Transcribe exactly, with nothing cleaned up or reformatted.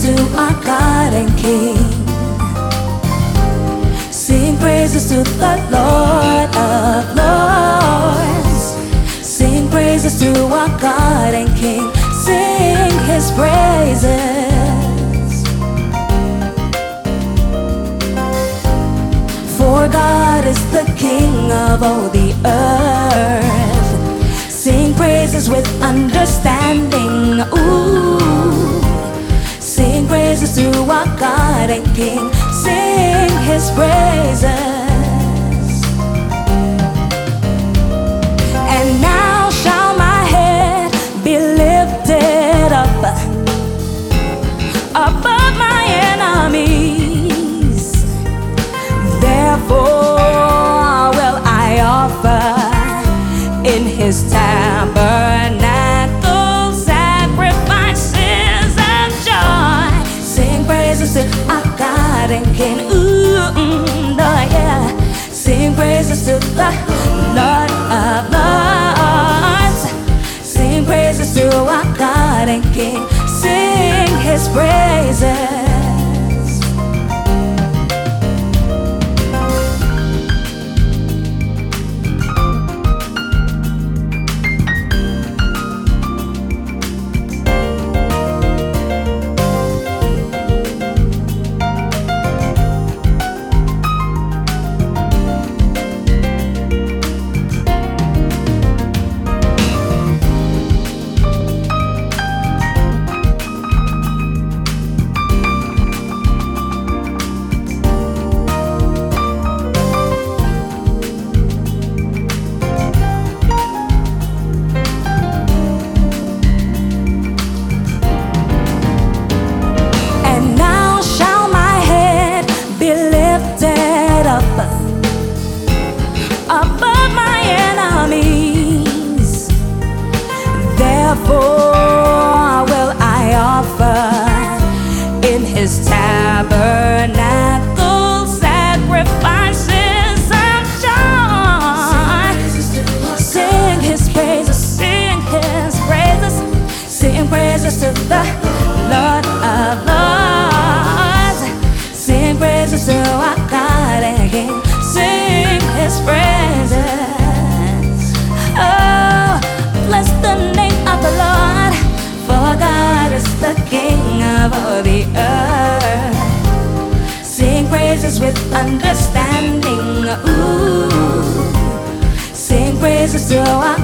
to our God and King. Sing praises to the Lord of Lords. Sing praises to our God and King. Sing His praises. For God is the King of all the earth. Sing praises with understanding. Ooh. Sing praises to our God and King. Sing His praises. And now shall my head be lifted up above my enemies. Therefore will I offer in His tabernacle sacrifices of joy. Sing praises to our God and King. Ooh, mm, oh yeah. Sing praises to the Lord of Lords. Sing praises to our God and King. Sing His praises. Above my enemies. Therefore will I offer in His tabernacle sacrifices of joy. Sing His praises, sing His praises. Sing praises to the Lord of Lords. Sing praises to our God and King. Sing His praises. Oh, bless the name of the Lord, for God is the King of all the earth. Sing praises with understanding. Ooh. Sing praises to our